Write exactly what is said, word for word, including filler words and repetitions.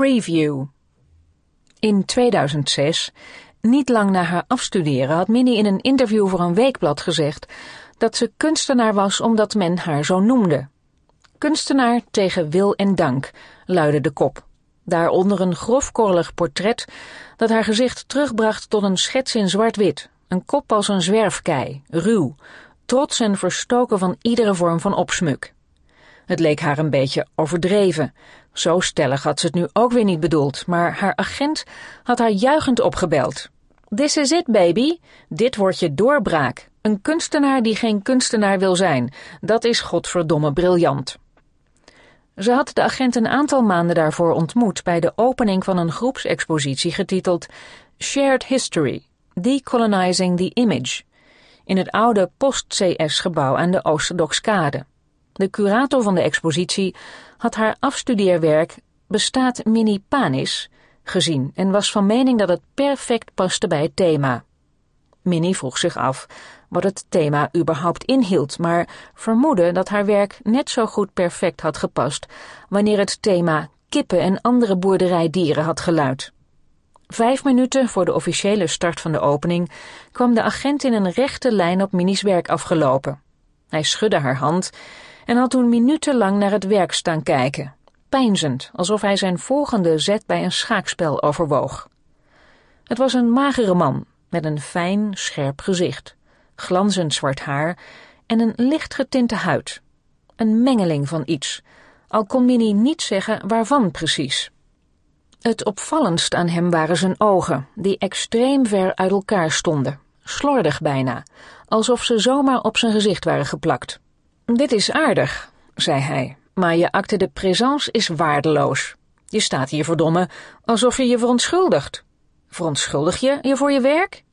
Preview. In tweeduizend zes, niet lang na haar afstuderen, had Minnie in een interview voor een weekblad gezegd dat ze kunstenaar was omdat men haar zo noemde. Kunstenaar tegen wil en dank, luidde de kop. Daaronder een grofkorrelig portret dat haar gezicht terugbracht tot een schets in zwart-wit. Een kop als een zwerfkei, ruw, trots en verstoken van iedere vorm van opsmuk. Het leek haar een beetje overdreven. Zo stellig had ze het nu ook weer niet bedoeld, maar haar agent had haar juichend opgebeld. This is it, baby. Dit wordt je doorbraak. Een kunstenaar die geen kunstenaar wil zijn. Dat is godverdomme briljant. Ze had de agent een aantal maanden daarvoor ontmoet bij de opening van een groepsexpositie getiteld Shared History, Decolonizing the Image, in het oude post-C S-gebouw aan de Oosterdokskade. De curator van de expositie had haar afstudeerwerk Bestaat Minnie Panis gezien en was van mening dat het perfect paste bij het thema. Minnie vroeg zich af wat het thema überhaupt inhield, maar vermoedde dat haar werk net zo goed perfect had gepast wanneer het thema kippen en andere boerderijdieren had geluid. Vijf minuten voor de officiële start van de opening kwam de agent in een rechte lijn op Minnie's werk afgelopen. Hij schudde haar hand en had toen minutenlang naar het werk staan kijken, peinzend, alsof hij zijn volgende zet bij een schaakspel overwoog. Het was een magere man met een fijn, scherp gezicht, glanzend zwart haar en een licht getinte huid. Een mengeling van iets, al kon Minnie niet zeggen waarvan precies. Het opvallendst aan hem waren zijn ogen, die extreem ver uit elkaar stonden, slordig bijna, alsof ze zomaar op zijn gezicht waren geplakt. Dit is aardig, zei hij, maar je acte de présence is waardeloos. Je staat hier verdomme alsof je je verontschuldigt. Verontschuldig je je voor je werk?